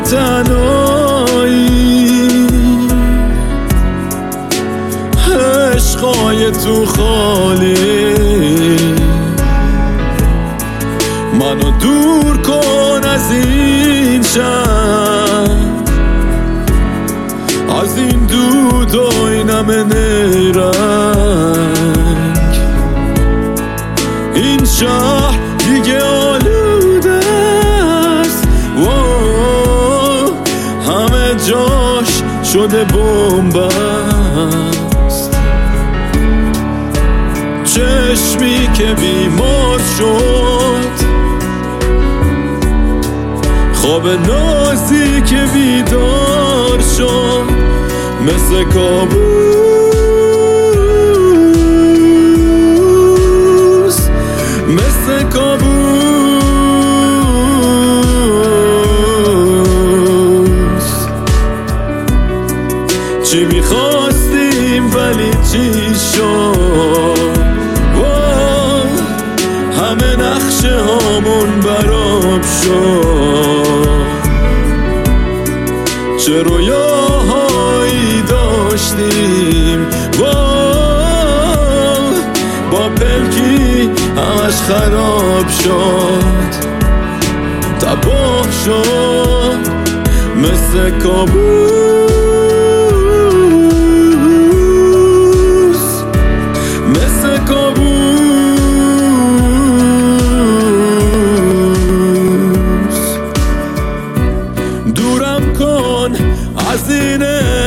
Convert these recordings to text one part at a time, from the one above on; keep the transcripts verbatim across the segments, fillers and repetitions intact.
تنهایی، عشقای تو خالی، منو دور کن از این شهر، از این دود و این همه نیرنگ. این شهر دیگه آلوده است، همه جاش شده بن‌بست. چشمی که بیمار شد، خواب نازی که بیدار شد، مثل کابوس، مثل کابوس. چی میخواستیم ولی چی شد، همه نقشه هامون براب شد. چه رویاهایی داشتیم با با پلکی همش خراب شد، تباه شد مثل کابوس، مثل کابوس. دورم کن از این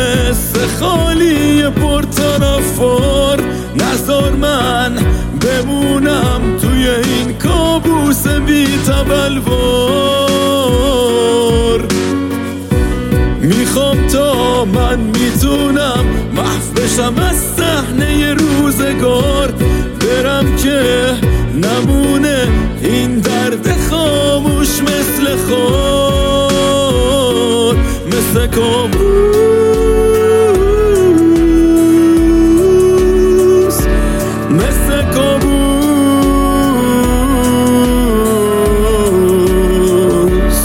خالی پرطرفدار، نذار من بمونم توی این کابوس بی تبلوار. میخوام تا من میتونم محو بشم از صحنه روزگار، برم که نمونه این درد خاموش مثل خار، مثل کابوس، مثل کابوس.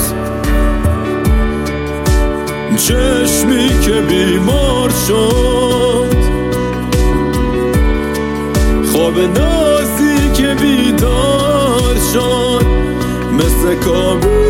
چشمی که بیمار شد، خواب نازی که بیدار شد، مثل کابوس.